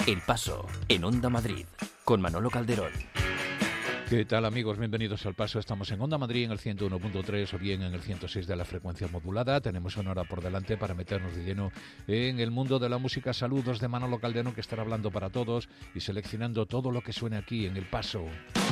El Paso, en Onda Madrid, con Manolo Calderón. ¿Qué tal, amigos? Bienvenidos al Paso. Estamos en Onda Madrid en el 101.3 o bien en el 106 de la frecuencia modulada. Tenemos una hora por delante para meternos de lleno en el mundo de la música. Saludos de Manolo Calderón, que estará hablando para todos y seleccionando todo lo que suene aquí en El Paso.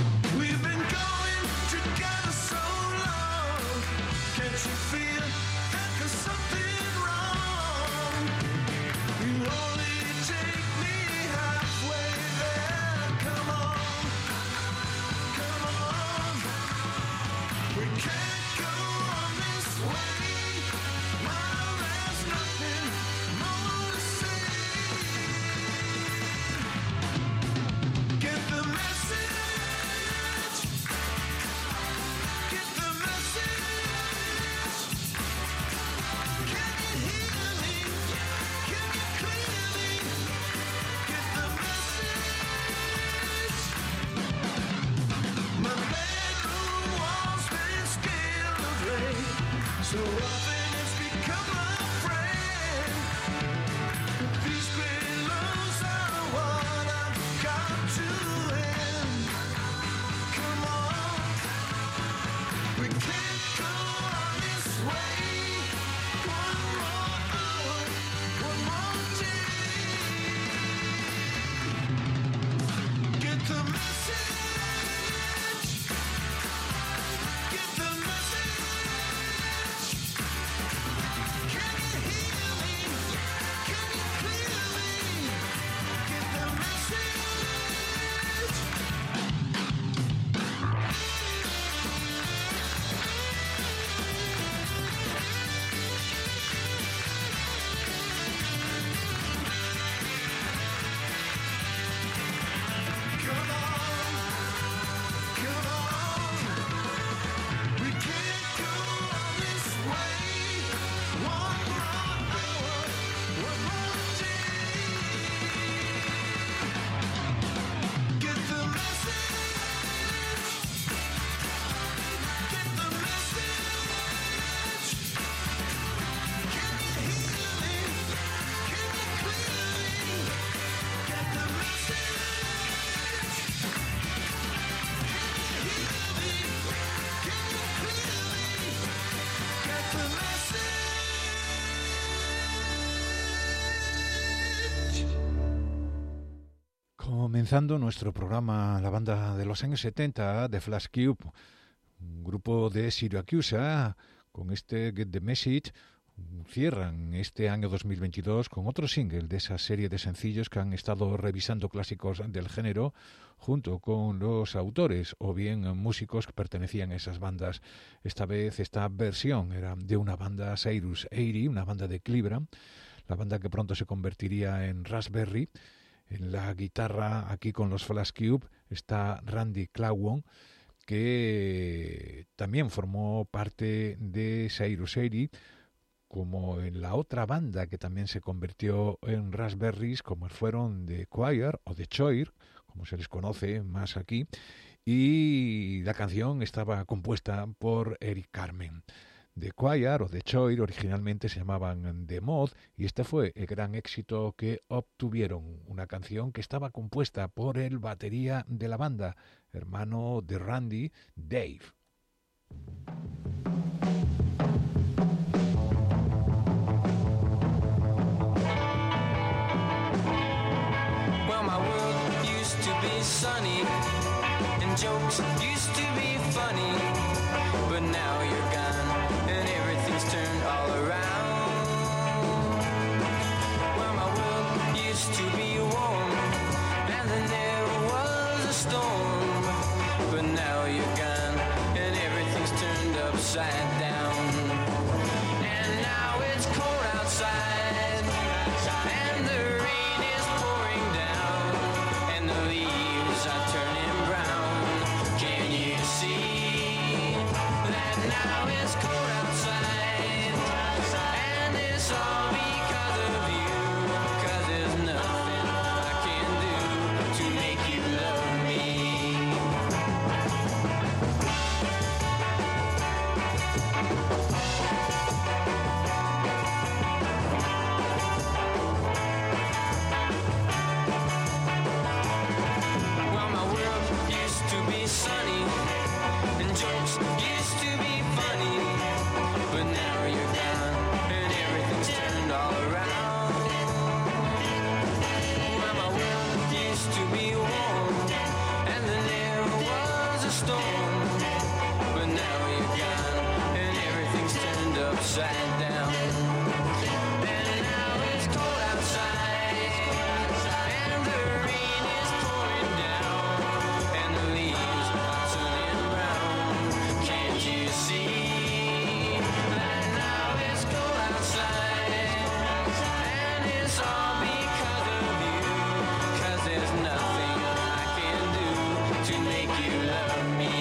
Comenzando nuestro programa, la banda de los años 70, The Flash Cube, un grupo de Syracuse, con este Get the Message, cierran este año 2022 con otro single de esa serie de sencillos que han estado revisando clásicos del género junto con los autores o bien músicos que pertenecían a esas bandas. Esta vez esta versión era de una banda, Cyrus 80, una banda de Cleveland, la banda que pronto se convertiría en Raspberry. En la guitarra, aquí con los Flash Cube, está Randy Clawon, que también formó parte de Cyrus 80, como en la otra banda que también se convirtió en Raspberries, como fueron The Choir o The Choir, como se les conoce más aquí, y la canción estaba compuesta por Eric Carmen. The Choir o The Choir originalmente se llamaban The Mod y este fue el gran éxito que obtuvieron, una canción que estaba compuesta por el batería de la banda, hermano de Randy, Dave. Well, my world used to be sunny and jokes used to be funny, but now you're gone. Turned all around. Well, my world used to be warm, and then there was a storm. But now you're gone, and everything's turned upside down. And now it's cold outside, and the rain is pouring down, and the leaves are turning brown. Can you see that now it's cold outside? storm, but now you're gone and everything's turned upside down. And now it's cold outside, and the rain is pouring down, and the leaves are turning brown. Can't you see that now it's cold outside, and it's all because of you, 'cause there's nothing I can do to make you love me.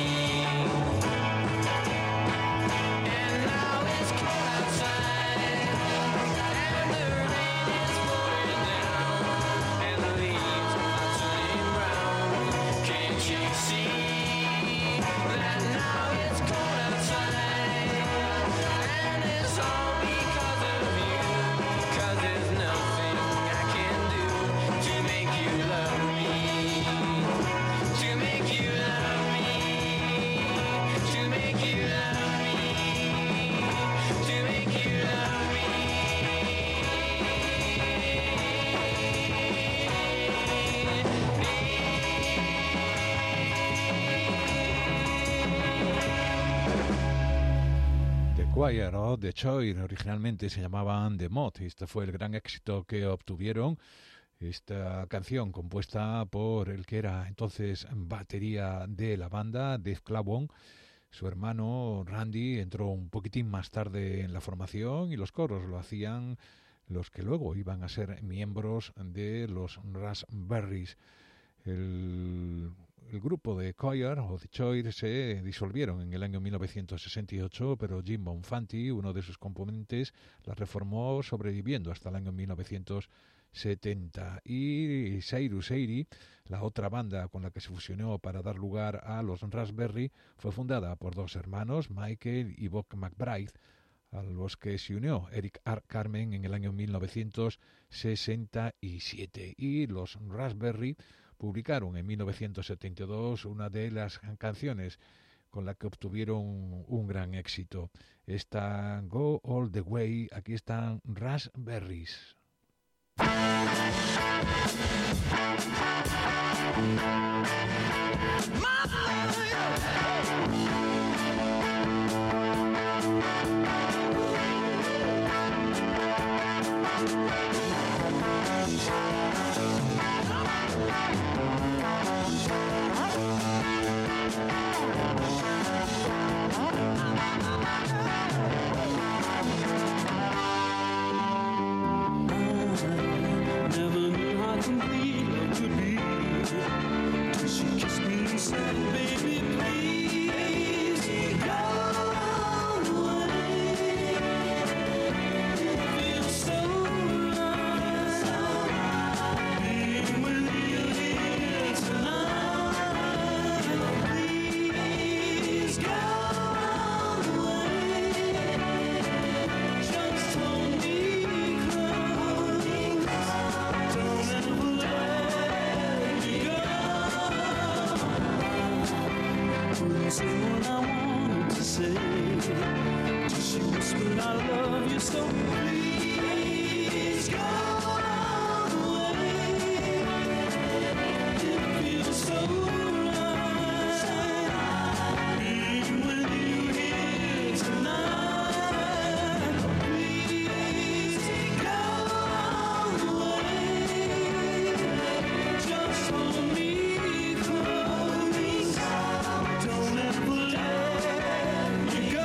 And now it's cold outside, and the rain is pouring down, and the leaves are turning brown. Can't you see that now it's cold outside, and it's all because of you, 'cause there's nothing I can do to make you love me, to make you love me, to make you love me, to make you love me. The Choir o The Choir, originalmente se llamaban The Moth. Este fue el gran éxito que obtuvieron. Esta canción compuesta por el que era entonces batería de la banda, Dave Clavon. Su hermano Randy entró un poquitín más tarde en la formación y los coros lo hacían los que luego iban a ser miembros de los Raspberries. El grupo de Choir o The Choir se disolvieron en el año 1968, pero Jim Bonfanti, uno de sus componentes, la reformó sobreviviendo hasta el año 1970. Y Cyrus 80, la otra banda con la que se fusionó para dar lugar a los Raspberry, fue fundada por dos hermanos, Michael y Bob McBride, a los que se unió Eric Carmen en el año 1967. Y los Raspberry publicaron en 1972 una de las canciones con la que obtuvieron un gran éxito. Esta Go All the Way, aquí están Raspberries. Never knew how complete love could be till she kissed me and said, baby, please go away. Feels so right being with you here tonight. Please go away. Just hold me close. Don't ever let me go. Couldn't say what I wanted to say till she whispered, I love you so. Please go away. It feels so right being with you here tonight. Please go away. Just hold me close. Don't ever let me go.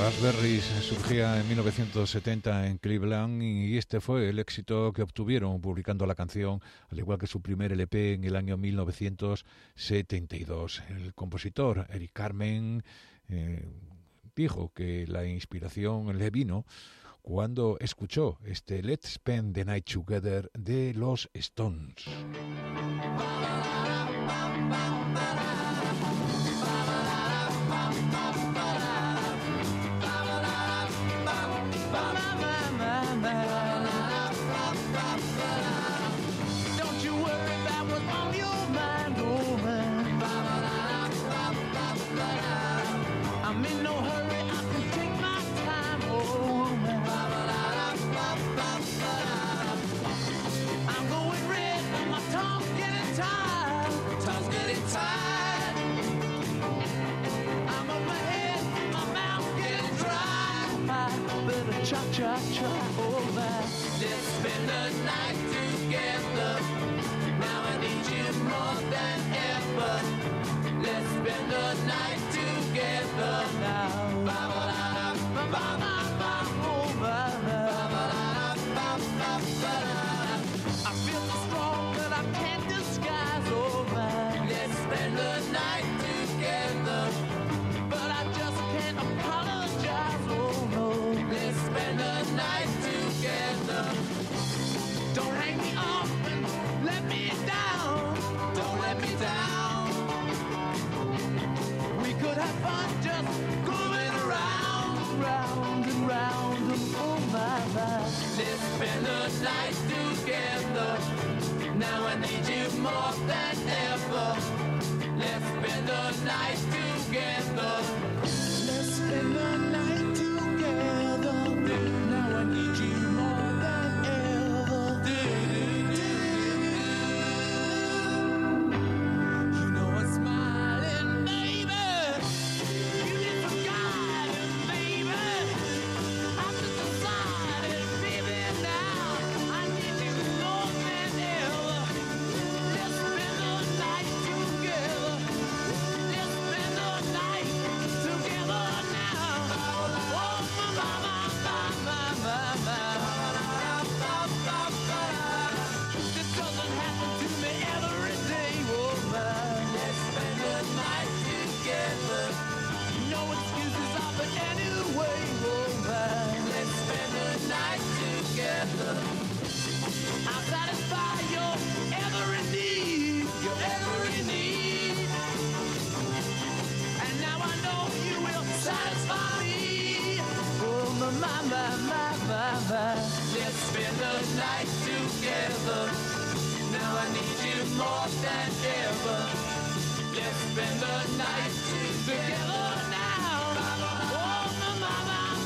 Raspberries surgía en 1970 en Cleveland y este fue el éxito que obtuvieron publicando la canción, al igual que su primer LP en el año 1972. El compositor Eric Carmen dijo que la inspiración le vino cuando escuchó este Let's Spend the Night Together de los Stones. Cha-cha-cha over. Let's spend the night together. Now I need you more than ever. Let's spend the night together now. Ba-ba-da-da-ba-ba-ba over. Ba-ba-da-da-ba-ba-ba-da. I feel so strong that I can't disguise over. Let's spend the night together. But I just can't apologize, oh no. Let's spend the night together. Don't hang me up and let me down. Don't let me down. We could have fun just going around, round and round and oh my God. Let's spend the night together. Now I need you more than ever. Let's spend the night together. Let's spend the night together. Now I need you more than ever. You know I'm smiling, baby. Beautiful garden, baby. I'm just decided, baby, now I need you more than ever. Let's spend the night together. Let's spend the night together now. Oh, my. This doesn't happen to me every day, oh my. Let's spend the night together. No excuses offered anyway, oh my. Let's spend the night together. I'll satisfy your every need, your every need. And now I know you will satisfy me. Oh my. Let's spend the night together. Now I need you more than ever. Let's spend the night together now. Oh my.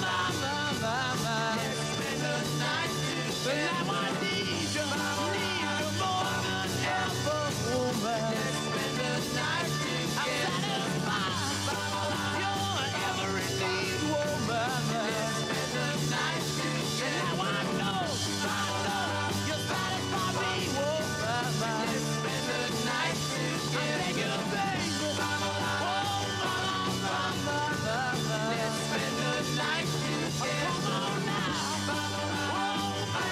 Let's spend the night together. Now I need you more than ever. Oh my. Let's spend the night together. I'm satisfied your every need, woman. Let's spend the night together. Now I know you satisfy me, woman. Let's spend the night together. I'm begging you, baby. Oh my. Let's spend the night together. Come on now. Oh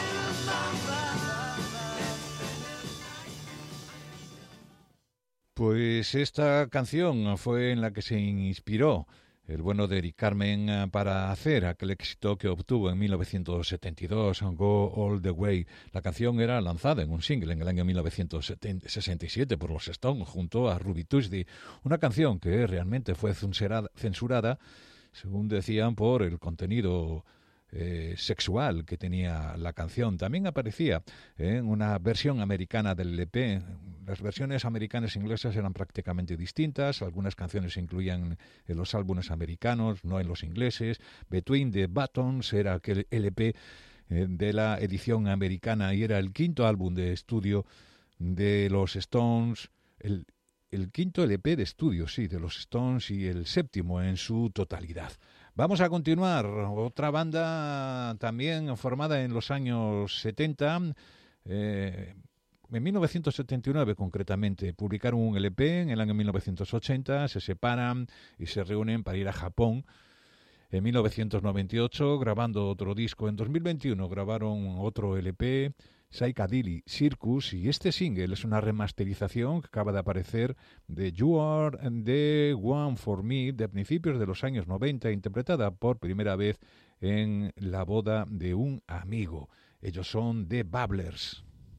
my. Pues esta canción fue en la que se inspiró el bueno de Eric Carmen para hacer aquel éxito que obtuvo en 1972, Go All the Way. La canción era lanzada en un single en el año 1967 por los Stones junto a Ruby Tuesday, una canción que realmente fue censurada, según decían, por el contenido sexual que tenía la canción. También aparecía en una versión americana del LP. Las versiones americanas e inglesas eran prácticamente distintas. Algunas canciones se incluían en los álbumes americanos, no en los ingleses. Between the Buttons era aquel LP de la edición americana y era el quinto álbum de estudio de los Stones, el quinto LP de estudio, sí, de los Stones y el séptimo en su totalidad. Vamos a continuar. Otra banda también formada en los años 70, en 1979 concretamente, publicaron un LP. En el año 1980 se separan y se reúnen para ir a Japón. en 1998, grabando otro disco. En 2021 grabaron otro LP, Psychedelic Circus, y este single es una remasterización que acaba de aparecer de You Are the One for Me, de principios de los años 90, interpretada por primera vez en la boda de un amigo. Ellos son The Babblers.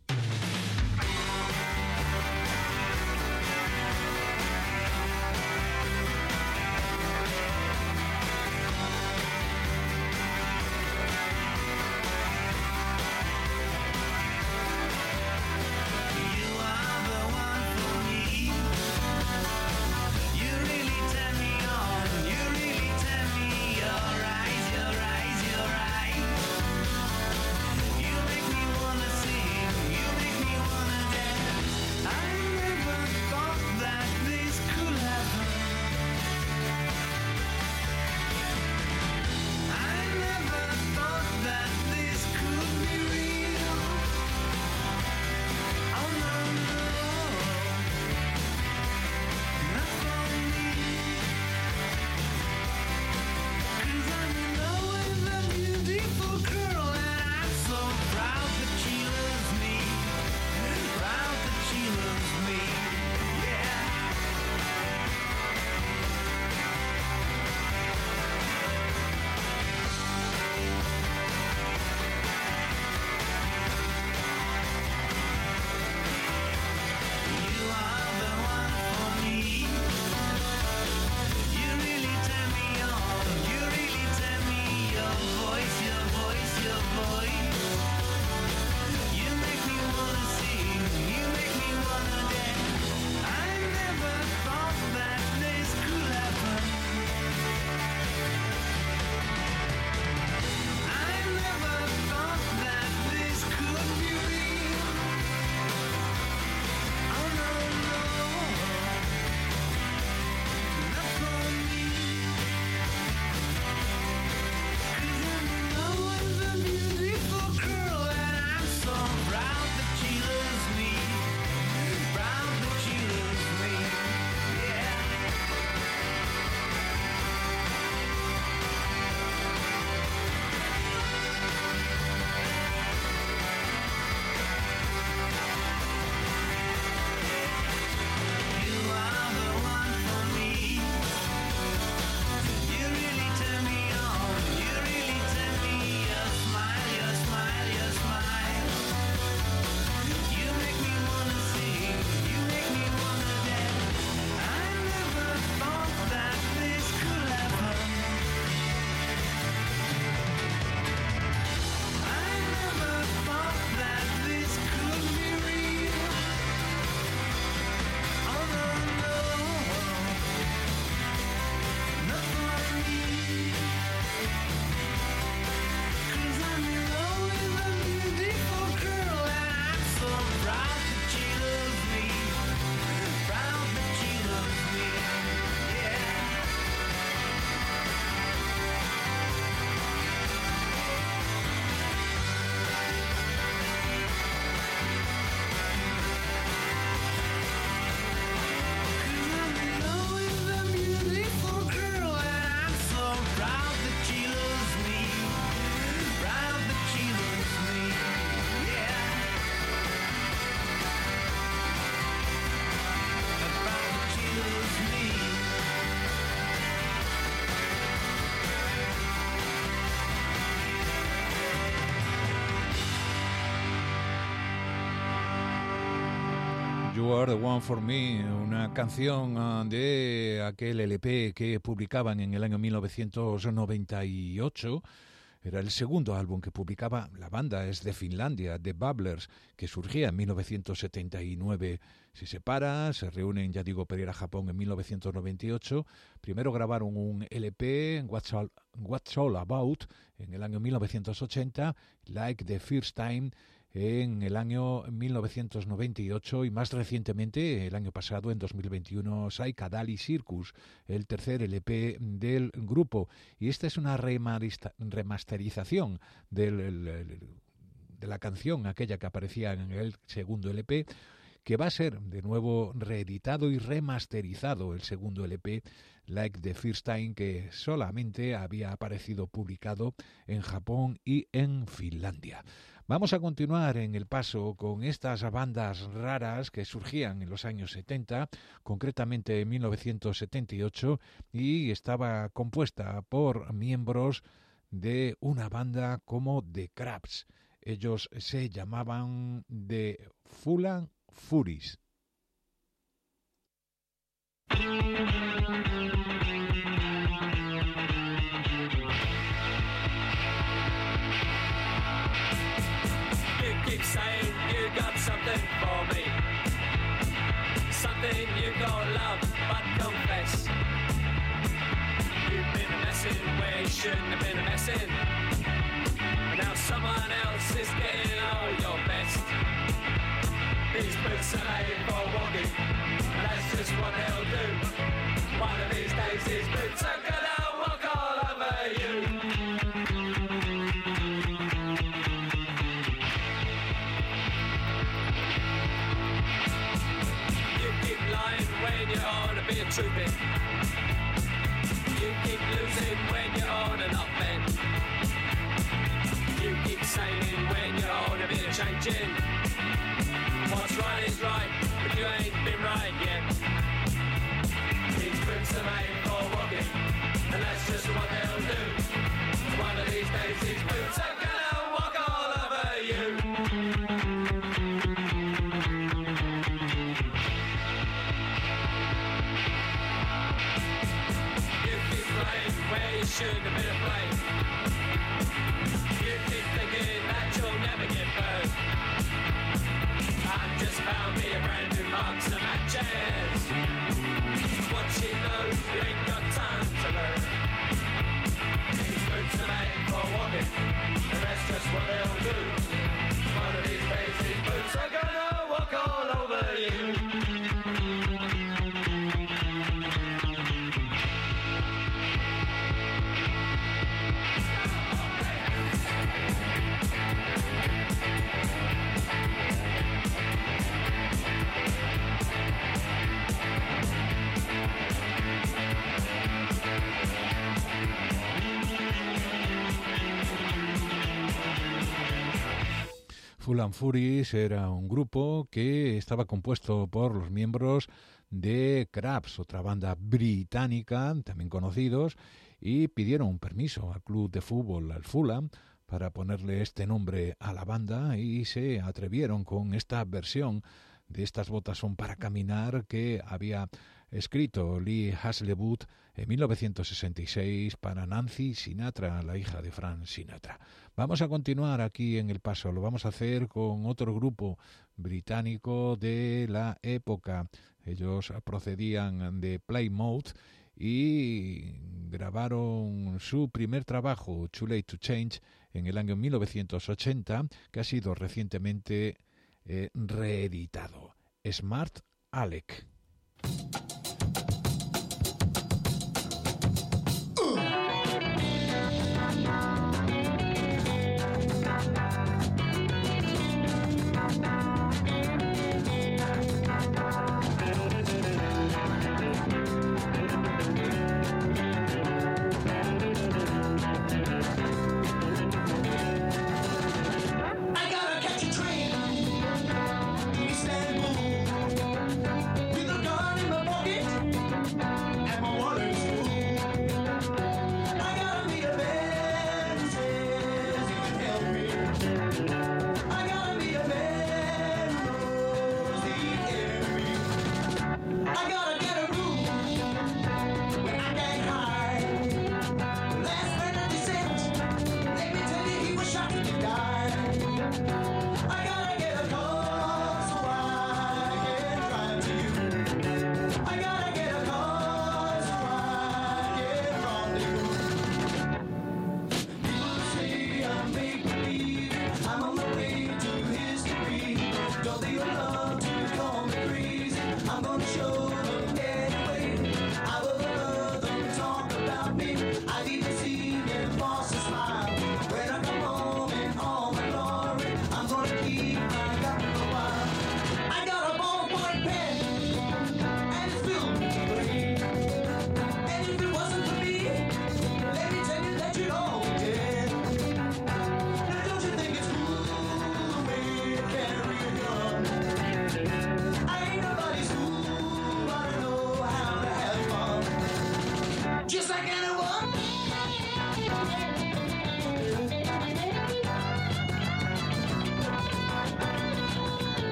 You Are the One for Me, una canción de aquel LP que publicaban en el año 1998. Era el segundo álbum que publicaba la banda, es de Finlandia, The Babblers, que surgía en 1979. Se separa, se reúnen, ya digo, para ir a Japón en 1998. Primero grabaron un LP, What's All About, en el año 1980, Like the First Time, en el año 1998 y más recientemente, el año pasado, en 2021, Psychedelic Circus, el tercer LP del grupo. Y esta es una remasterización de la canción aquella que aparecía en el segundo LP, que va a ser de nuevo reeditado y remasterizado el segundo LP, Like the First Time, que solamente había aparecido publicado en Japón y en Finlandia. Vamos a continuar en el paso con estas bandas raras que surgían en los años 70, concretamente en 1978, y estaba compuesta por miembros de una banda como The Crabs. Ellos se llamaban The Full and Furies. Keep saying you got something for me, something you don't love but confess. You've been messing where you shouldn't have been messing, and now someone else is getting all your best. These boots are made for walking, and that's just what they'll do. One of these days these boots are gonna walk all over you. When you're on a bit of trooping, you keep losing when you're on an up bend. You keep saying when you're on a bit of changing. What's right is right, but you ain't been right yet. These boots are made for walking, and that's just what they'll do. One of these days these boots are gonna walk all over you. Where you shouldn't have been playing. You keep thinking that you'll never get burned. I've just found me a brand new box of matches. What she knows, you ain't got time to learn. These boots are made for walking, and that's just what they'll do. One of these days these boots are gonna walk all over you. Full and Furies era un grupo que estaba compuesto por los miembros de Crabs, otra banda británica, también conocidos, y pidieron un permiso al club de fútbol, al Fulham, para ponerle este nombre a la banda, y se atrevieron con esta versión de Estas botas son para caminar que había escrito Lee Hazlewood en 1966 para Nancy Sinatra, la hija de Frank Sinatra. Vamos a continuar aquí en El Paso, lo vamos a hacer con otro grupo británico de la época. Ellos procedían de Plymouth y grabaron su primer trabajo, Too Late to Change, en el año 1980, que ha sido recientemente reeditado. Smart Alec. I got a bone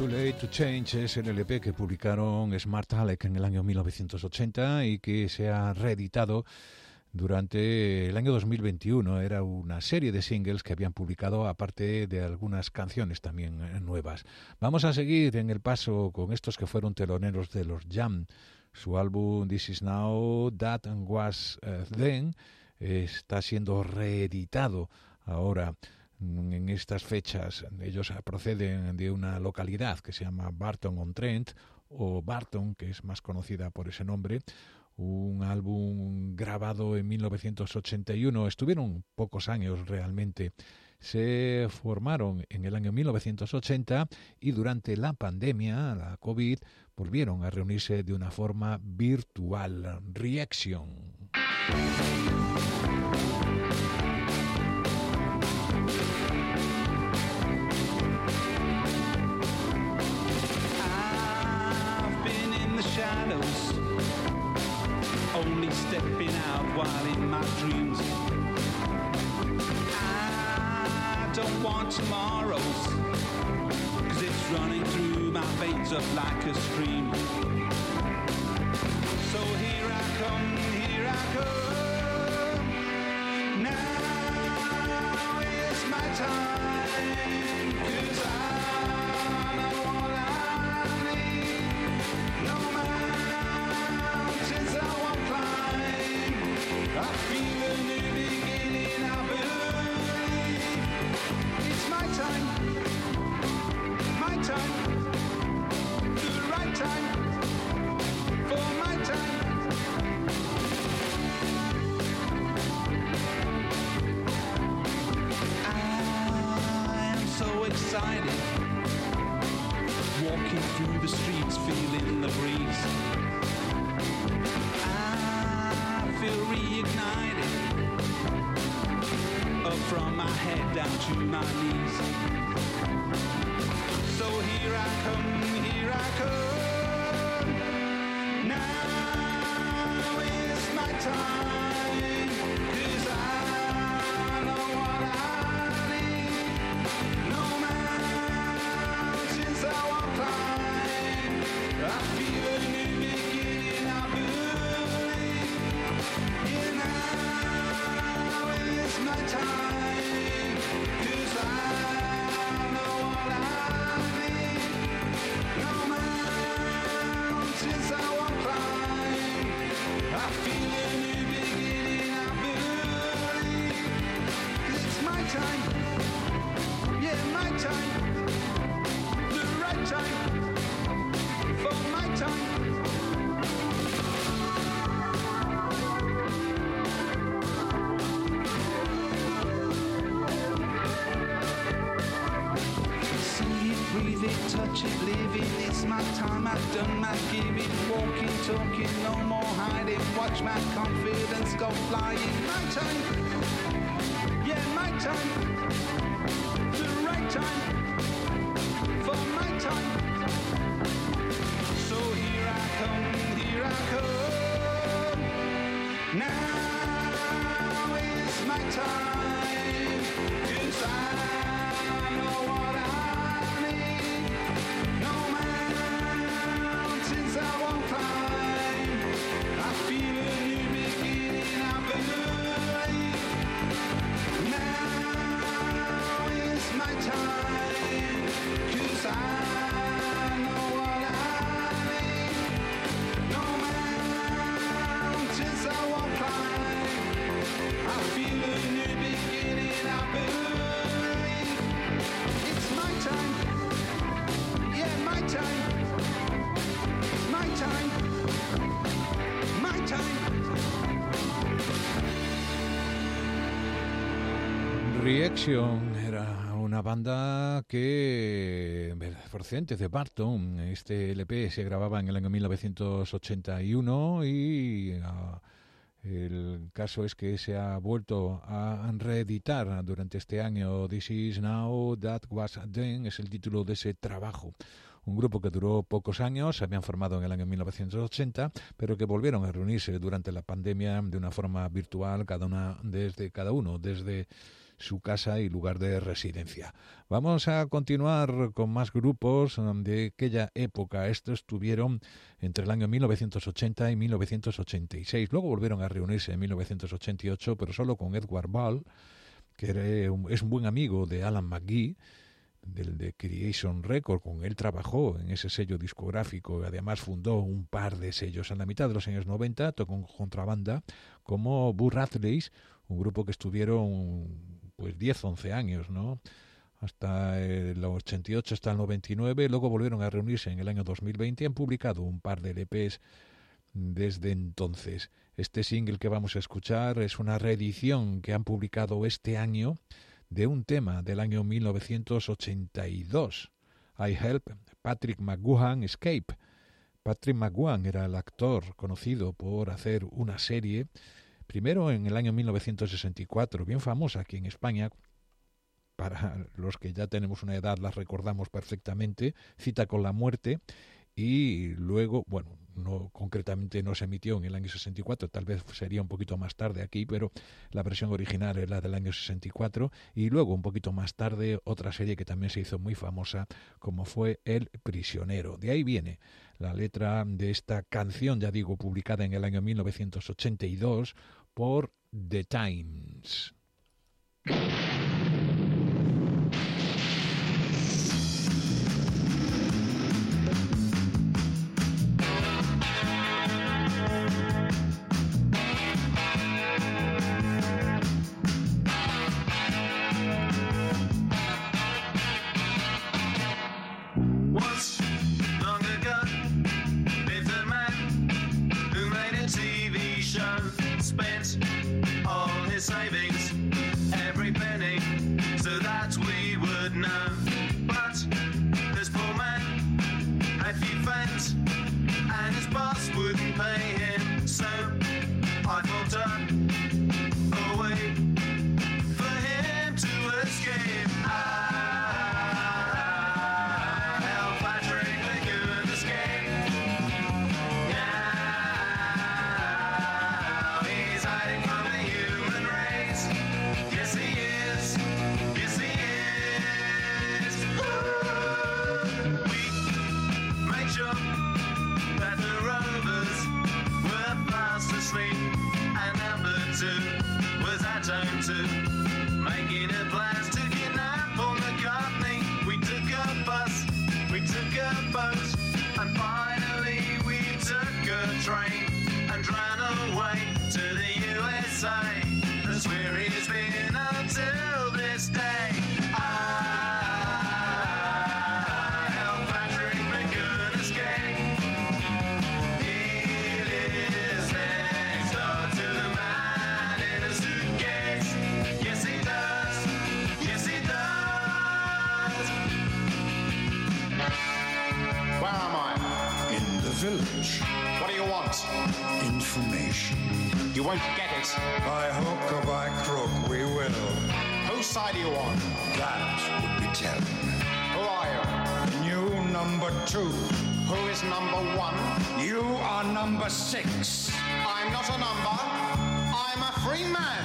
Too Late to Change es el LP que publicaron Smart Alec en el año 1980 y que se ha reeditado durante el año 2021. Era una serie de singles que habían publicado, aparte de algunas canciones también nuevas. Vamos a seguir en el paso con estos que fueron teloneros de los Jam. Su álbum This Is Now, That Was Then está siendo reeditado ahora en estas fechas. Ellos proceden de una localidad que se llama Barton-on-Trent, o Barton, que es más conocida por ese nombre. Un álbum grabado en 1981. Estuvieron pocos años realmente. Se formaron en el año 1980 y durante la pandemia, la COVID, volvieron a reunirse de una forma virtual. Reaction. Shadows, only stepping out while in my dreams. I don't want tomorrows, 'cause it's running through my veins up like a stream. So here I come, now is my time, 'cause I know what I need. No mountains I won't climb, I feel a new beginning, I believe. It's my time, the right time, for my time. I am so excited, walking through the streets, feeling the breeze. I feel reignited, up from my head down to my knees. So here I come, now is my time, 'cause I know what I need. No mountains I won't climb, I feel a new beginning, I believe. Yeah, now is my time, 'cause I know what I need. No mountains I won't climb, I feel a new beginning, I believe. It's my time, yeah, my time, the right time, for my time. See it, breathe it, touch it, live it. It's my time, I've done my giving. Walking, talking, no more hiding. Watch my confidence go flying. My time, yeah, my time, the right time, for my time. So here I come, now is my time, 'cause I know what I need. No mountains I won't climb, I feel a new beginning, I believe. Now is my time, 'cause I know what I need. No mountains I won't climb, I feel a new beginning, I believe. It's my time, yeah, my time, my time, my time. Reaction era una banda que procedente de Barton. Este LP se grababa en el año 1981 y el caso es que se ha vuelto a reeditar durante este año. This Is Now, That Was Then es el título de ese trabajo. Un grupo que duró pocos años, se habían formado en el año 1980, pero que volvieron a reunirse durante la pandemia de una forma virtual, cada uno desde su casa y lugar de residencia. Vamos a continuar con más grupos de aquella época. Estos estuvieron entre el año 1980 y 1986. Luego volvieron a reunirse en 1988, pero solo con Edward Ball, que es un buen amigo de Alan McGee, del de Creation Record. Con él trabajó en ese sello discográfico y además fundó un par de sellos. En la mitad de los años 90 tocó con contrabanda como Boo Radleys, un grupo que estuvieron pues 10-11 años, ¿no? Hasta el 88, hasta el 99. Luego volvieron a reunirse en el año 2020 y han publicado un par de LPs desde entonces. Este single que vamos a escuchar es una reedición que han publicado este año de un tema del año 1982. I Help Patrick McGoohan Escape. Patrick McGoohan era el actor conocido por hacer una serie, primero en el año 1964, bien famosa aquí en España. Para los que ya tenemos una edad las recordamos perfectamente, Cita con la muerte, y luego, bueno, no concretamente no se emitió en el año 64, tal vez sería un poquito más tarde aquí, pero la versión original es la del año 64, y luego un poquito más tarde otra serie que también se hizo muy famosa, como fue El prisionero. De ahí viene la letra de esta canción, ya digo, publicada en el año 1982 por The Times. Once, long ago, lived a man who made a TV show, spent all his savings, every penny, so that we would know. But this poor man had few friends, and his boss wouldn't pay him, so I thought up a way for him to escape. Making a plans to kidnap Paul McCartney. We took a bus, we took a boat, and finally we took a train and ran away to the USA. That's where he's been until this day. I helped Patrick McGoohan escape. He lives next door to the man in a suitcase. Yes, he does. Yes, he does. Where am I? In the village. What do you want? Information. You won't get it. By hook or by crook, we will. Whose side are you on? That would be telling. Who are you? New number 2. Who is number 1? You are number 6. I'm not a number. I'm a free man.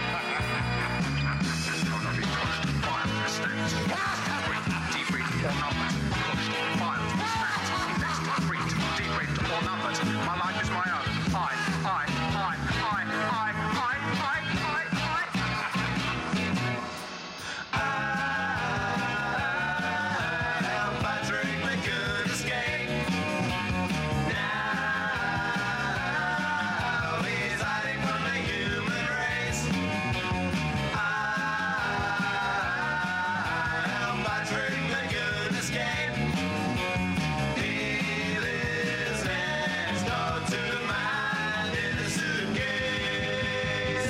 My life is my own. Patrick McGoohan escape. Now he's hiding from the human race. Patrick McGoohan escape. He lives next door to the man in a suitcase.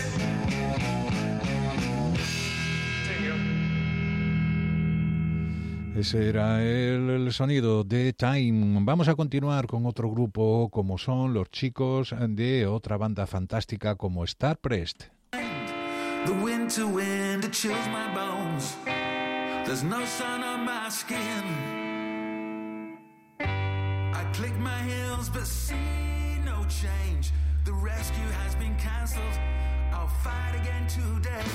Ese era el sonido de Time. Vamos a continuar con otro grupo como son los chicos de otra banda fantástica como Starpressed. The winter wind, it chills my bones. There's no sun on my skin. I click my heels but see no change. The rescue has been cancelled. I I'll fight again today.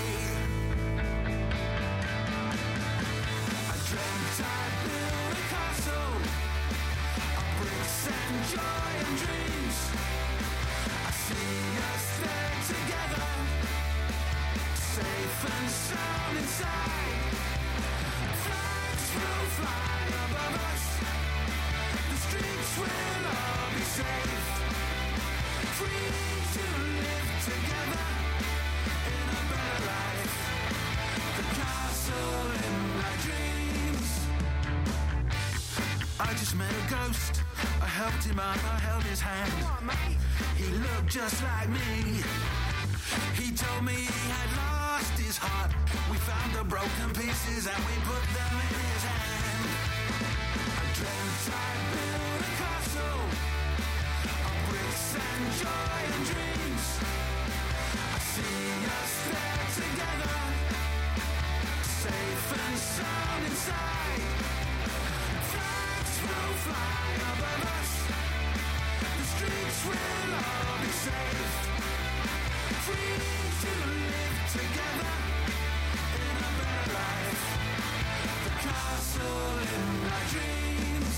I dreamt I'd build a castle of bricks and joy and dreams. I see us there together, safe and sound inside. Flags will fly above us, the streets will all be safe. Free to live together in a better life. The castle in my dreams. I just met a ghost. I helped him up, I held his hand. He looked just like me. He told me he had lost his heart. We found the broken pieces and we put them in his hand. I dreamt I'd build a castle of bricks and joy and dreams. I see us there together, safe and sound inside. Flags will fly above us, the streets will all be safe. Free to live together in a better life. The castle in my dreams.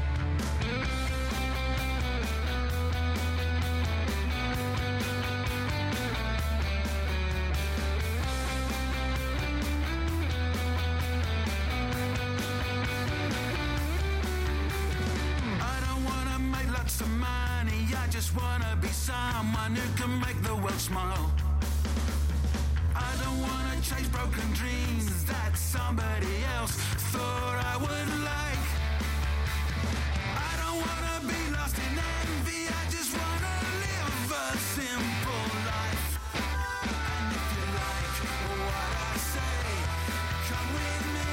I don't wanna make lots of money, I just wanna be someone who can make the world smile. I don't wanna chase broken dreams that somebody else thought I would like. I don't wanna be lost in envy, I just wanna live a simple life. And if you like what I say, come with me.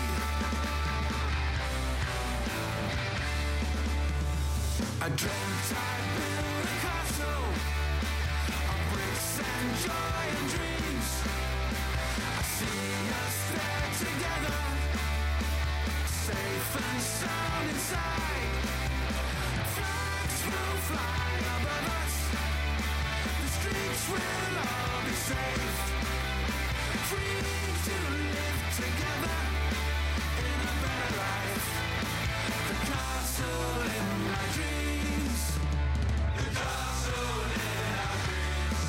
I dreamt I'd build a castle of bricks and joy and dreams. I see us there together, safe and sound inside. Flags will fly above us, the streets will all be safe. Free to live together in a better life. The castle in my dreams. The castle in our dreams.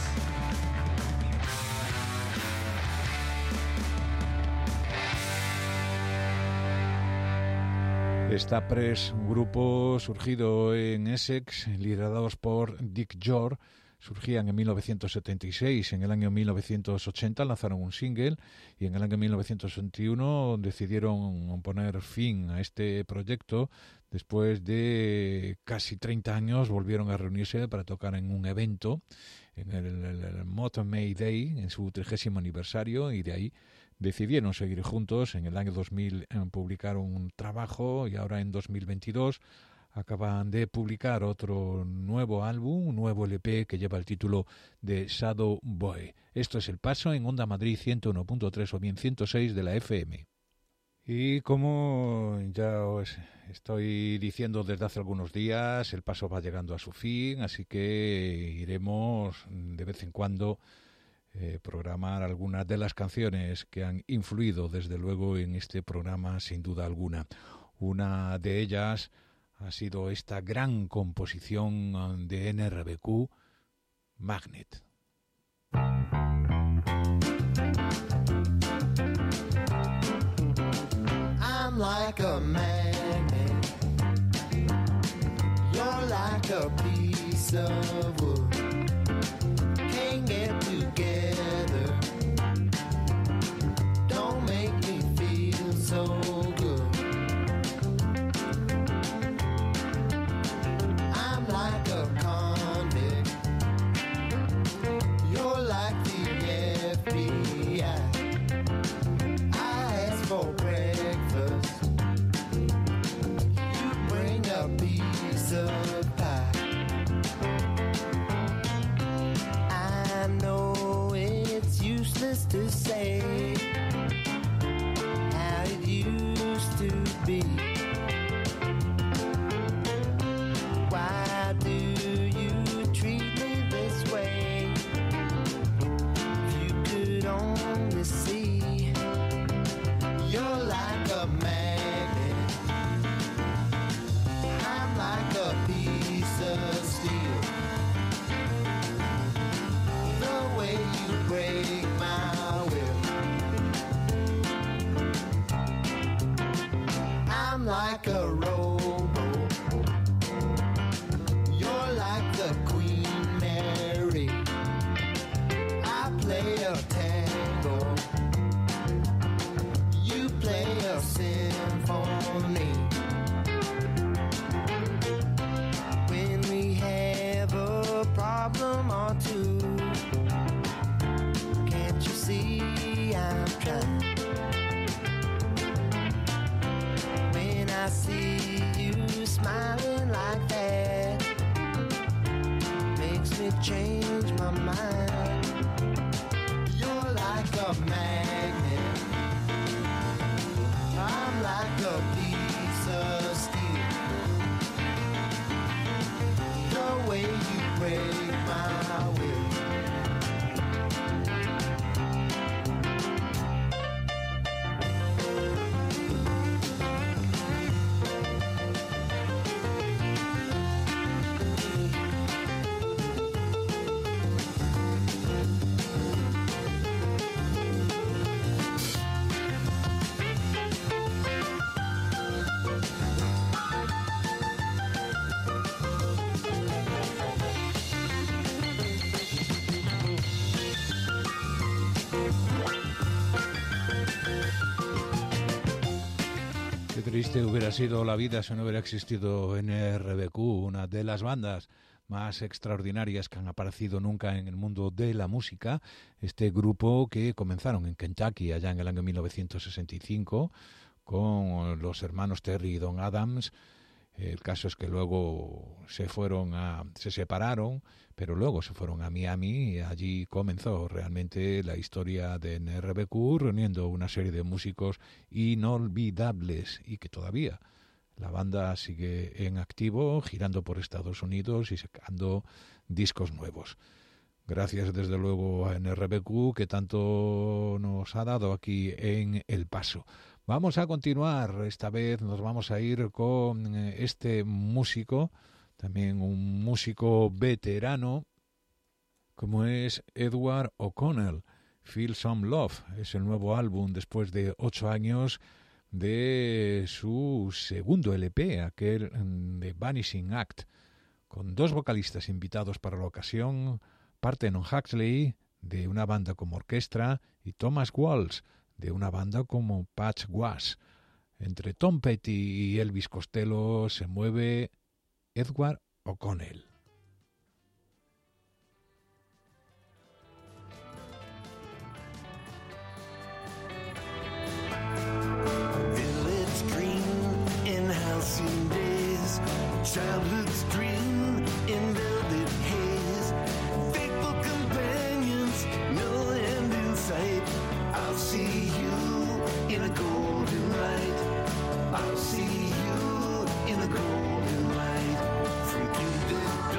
Staples, un grupo surgido en Essex, liderados por Dick Jor, surgían en 1976. En el año 1980 lanzaron un single y en el año 1981 decidieron poner fin a este proyecto. Después de casi 30 años volvieron a reunirse para tocar en un evento, en el Motor May Day, en su 30º aniversario, y de ahí decidieron seguir juntos. En el año 2000 publicaron un trabajo y ahora en 2022 acaban de publicar otro nuevo álbum, un nuevo LP que lleva el título de Shadow Boy. Esto es El Paso en Onda Madrid 101.3 o bien 106 de la FM. Y como ya os estoy diciendo desde hace algunos días, El Paso va llegando a su fin, así que iremos de vez en cuando programar algunas de las canciones que han influido desde luego en este programa sin duda alguna. Una de ellas ha sido esta gran composición de NRBQ, Magnet. I'm like a magnet. You're like a piece of wood. Can't get together. Don't make me feel so good. I'm like a convict. You're like the FBI. I ask for breakfast. You bring a piece of pie. I know it's useless to say how it used to be. Why do you treat me this way? see you smiling like that, makes me change my mind. You're like a magnet, I'm like a piece of steel. The way you break my will. Qué triste hubiera sido la vida si no hubiera existido NRBQ, una de las bandas más extraordinarias que han aparecido nunca en el mundo de la música. Este grupo que comenzaron en Kentucky allá en el año 1965 con los hermanos Terry y Don Adams. El caso es que luego se separaron, pero luego se fueron a Miami y allí comenzó realmente la historia de NRBQ, reuniendo una serie de músicos inolvidables y que todavía la banda sigue en activo, girando por Estados Unidos y sacando discos nuevos. Gracias desde luego a NRBQ que tanto nos ha dado aquí en El Paso. Vamos a continuar, esta vez nos vamos a ir con este músico, también un músico veterano, como es Edward O'Connell. Feel Some Love es el nuevo álbum después de 8 años de su segundo LP, aquel de Vanishing Act, con 2 vocalistas invitados para la ocasión, Parthenon Huxley, de una banda como orquesta, y Thomas Walsh, de una banda como Patch Was. Entre Tom Petty y Elvis Costello se mueve Edward O'Connell. Village green in halcyon days, childhood's dream in velvet haze, faithful companions, no end in sight. I'll see you in a golden light. I'll see you in a golden light. From Cupid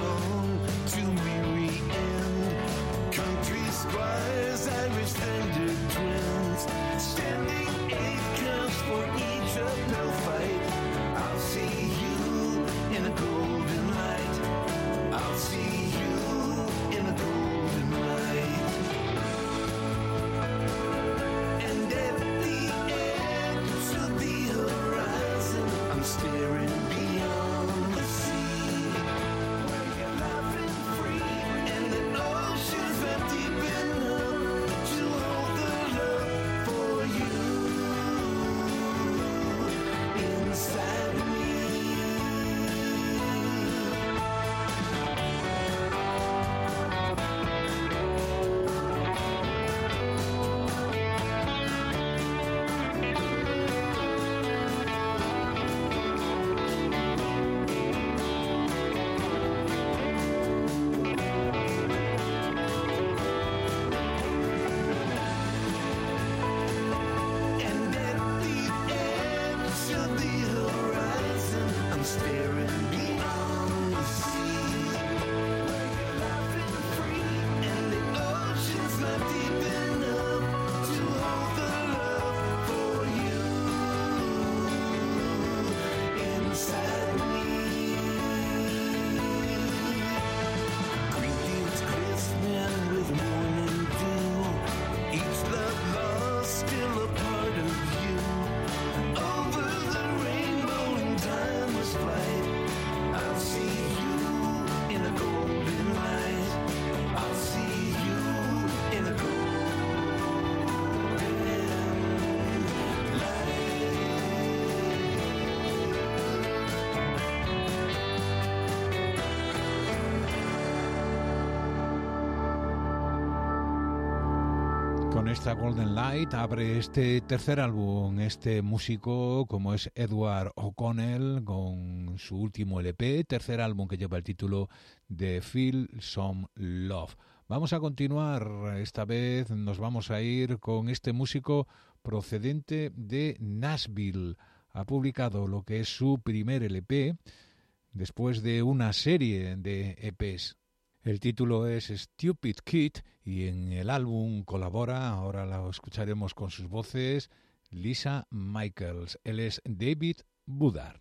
con esta Golden Light abre este tercer álbum, este músico como es Edward O'Connell con su último LP, tercer álbum que lleva el título de Feel Some Love. Vamos a continuar, esta vez nos vamos a ir con este músico procedente de Nashville. Ha publicado lo que es su primer LP después de una serie de EPs. El título es Stupid Kid y en el álbum colabora, ahora lo escucharemos con sus voces, Lisa Michaels. Él es David Budar.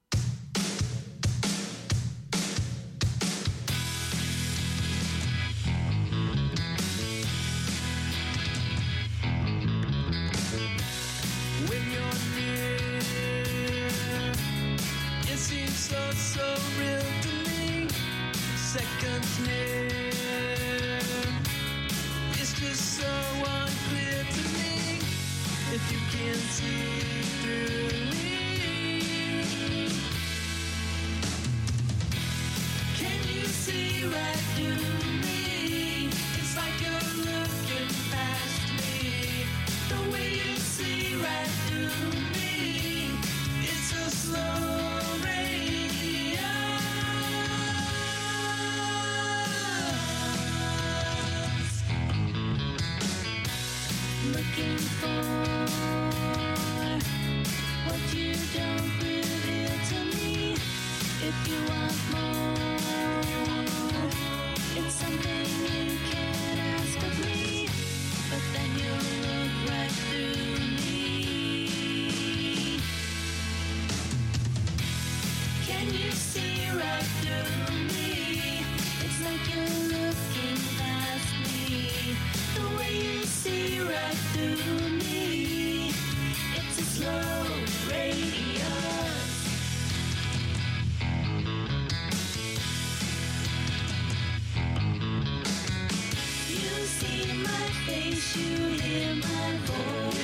When you're near, it seems so real to me. Seconds near, it's just so unclear to me. If you can't see through me, can you see right through me? It's like you're looking past me. The way you see right through me, it's a slow radius. Looking for what you don't reveal to me. If you want more, it's something you can't ask of me. But then you'll look right through me. Can you see right through me? It's like you're looking past me. The way you see right through me, it's a slow radius. You see my face, you hear my voice.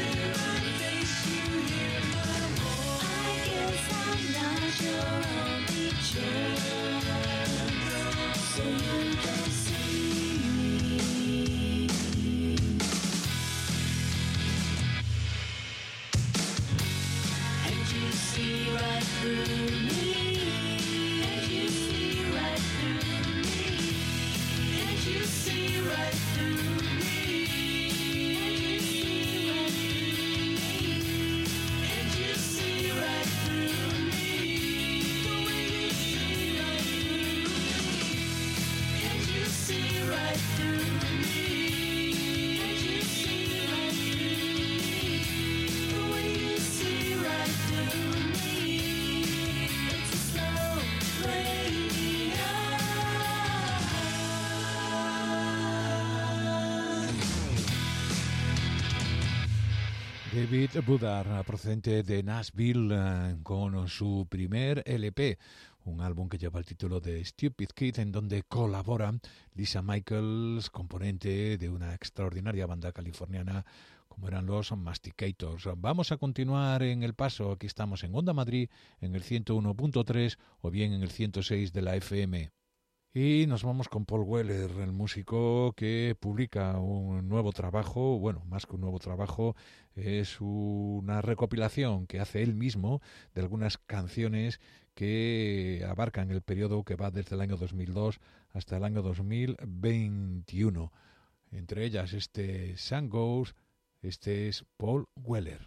I guess I'm not your only child, so you don't see me. And you see right through me. And you see right through me. And you see right through me. And you see right through me. The way you see right through me. And you see right through me. And you see right through me. The way you see right through me. It's a slow radius. David Budar, procedente de Nashville, con su primer LP, un álbum que lleva el título de Stupid Kid, en donde colabora Lisa Michaels, componente de una extraordinaria banda californiana como eran los Masticators. Vamos a continuar en el paso, aquí estamos en Onda Madrid, en el 101.3 o bien en el 106 de la FM. Y nos vamos con Paul Weller, el músico que publica un nuevo trabajo, bueno, más que un nuevo trabajo, es una recopilación que hace él mismo de algunas canciones que abarcan el periodo que va desde el año 2002 hasta el año 2021. Entre ellas este Sun Goes, este es Paul Weller.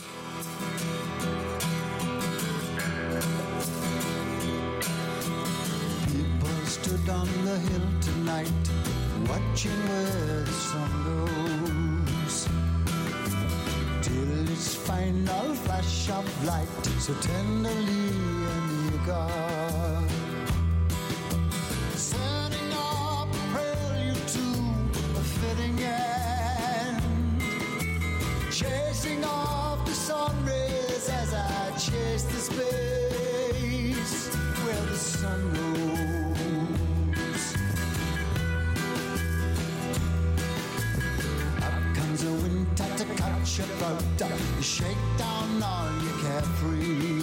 Stood on the hill tonight, watching where the sun goes, till its final flash of light, so tenderly and eager, setting up a prelude to a fitting end, chasing off the sun rays as I chase the space where the sun goes. The winter to catch your boat, shake down all your carefree.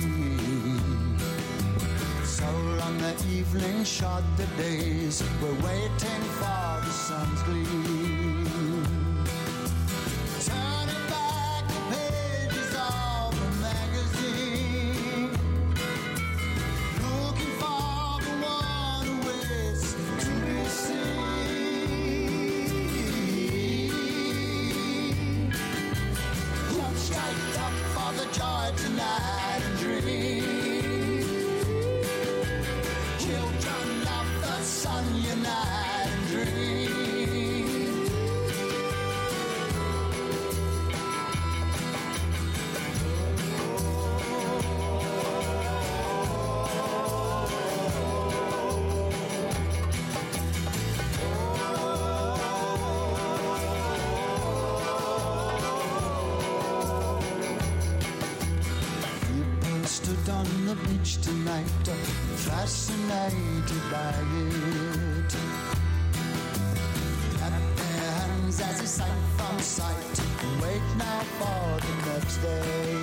So long the evening, short the days, we're waiting for the sun's gleam. tonight and dream. Children of the sun, unite and dream. Stood on the beach tonight, fascinated by it. Clap their hands as he sank from sight. Wait now for the next day.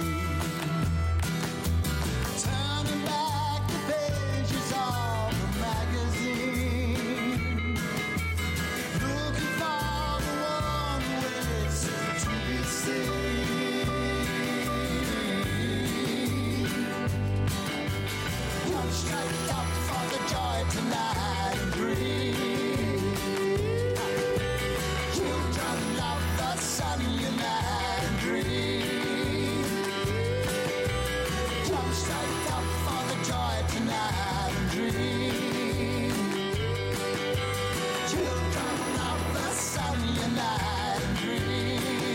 Turning back the pages of the magazine, looking for the one waits to be seen. Straight up for the joy tonight and breathe. Children of the sun, unite and dream. Jump straight up for the joy tonight and dream. Children of the sun, unite and dream.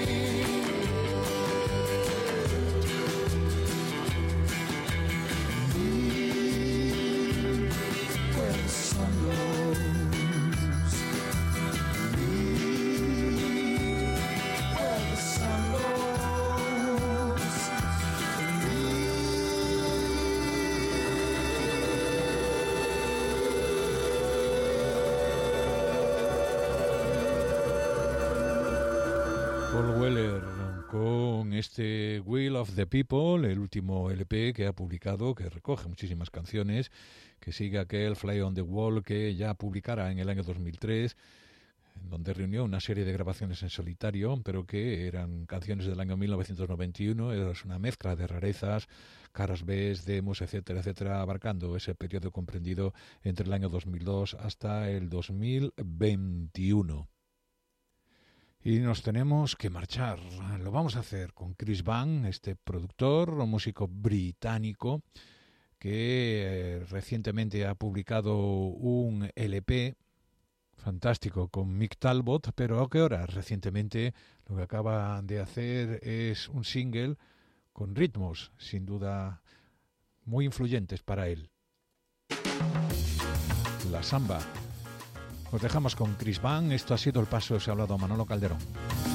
Paul Weller con este Will of the People, el último LP que ha publicado, que recoge muchísimas canciones, que sigue aquel Fly on the Wall que ya publicara en el año 2003, donde reunió una serie de grabaciones en solitario, pero que eran canciones del año 1991, era una mezcla de rarezas, caras B, demos, etcétera, etcétera, abarcando ese periodo comprendido entre el año 2002 hasta el 2021. Y nos tenemos que marchar. Lo vamos a hacer con Chris Van, este productor o músico británico que recientemente ha publicado un LP fantástico con Mick Talbot, pero que ahora recientemente lo que acaba de hacer es un single con ritmos sin duda muy influyentes para él. La samba. Os dejamos con Chris Van. Esto ha sido El Paso, se ha hablado Manolo Calderón.